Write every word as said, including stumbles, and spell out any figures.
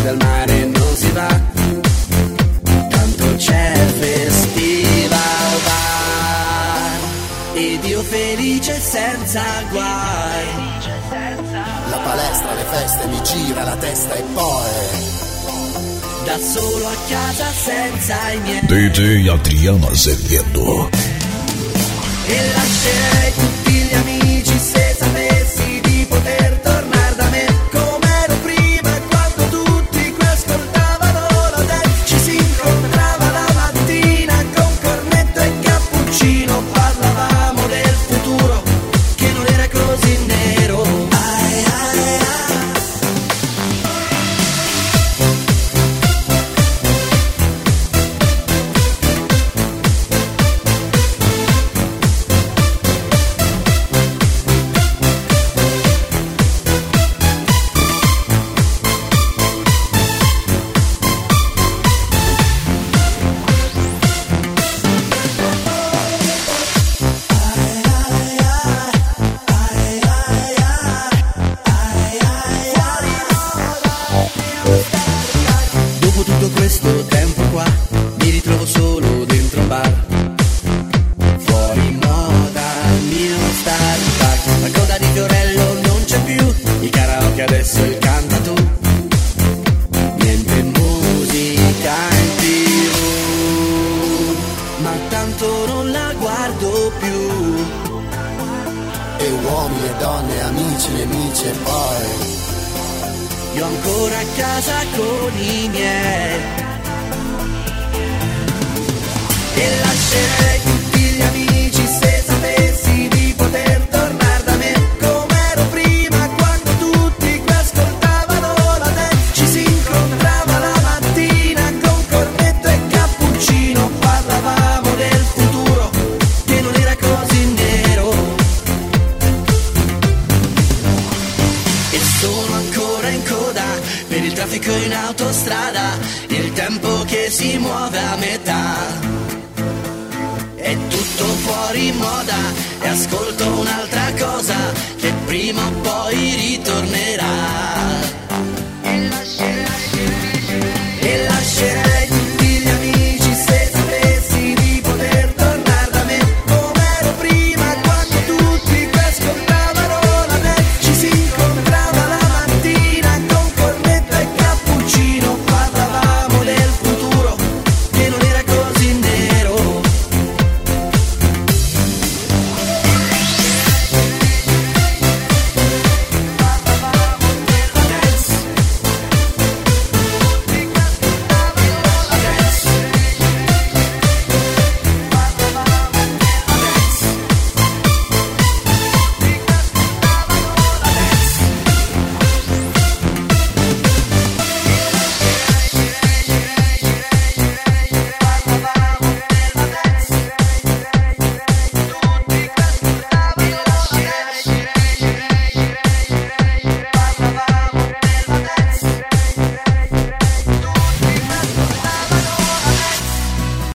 dal mare non si va, tanto c'è Festival Bar. Ed io felice senza guai, la palestra, le feste, mi gira la testa e poi da solo a casa senza i miei. D J Adriano Azevedo. E lascerei tutti gli amici se sapessi di poter tornare da me come ero prima, quando tutti qui ascoltavano la dance. Ci si incontrava la mattina con cornetto e cappuccino, parlavamo del futuro che non era così nero. Ai, ai, ai. Dopo tutto questo tempo qua mi ritrovo solo dentro un bar, fuori moda il mio Starbucks. La coda di Fiorello non c'è più, il karaoke adesso il canta tu, niente musica in tv, ma tanto non la guardo più. e uomini e donne, amici, nemici e poi Io ancora a casa con i miei e lascerei tutti gli amici se sapessi di poter tornare da me come ero prima, quando tutti qui ascoltavano la dance. Ci si incontrava la mattina con cornetto e cappuccino, parlavamo del futuro che non era così nero. E sono ancora in coda per il traffico in autostrada, il tempo che si muove a metà. È tutto fuori moda e ascolto un'altra cosa che prima o poi ritornerà.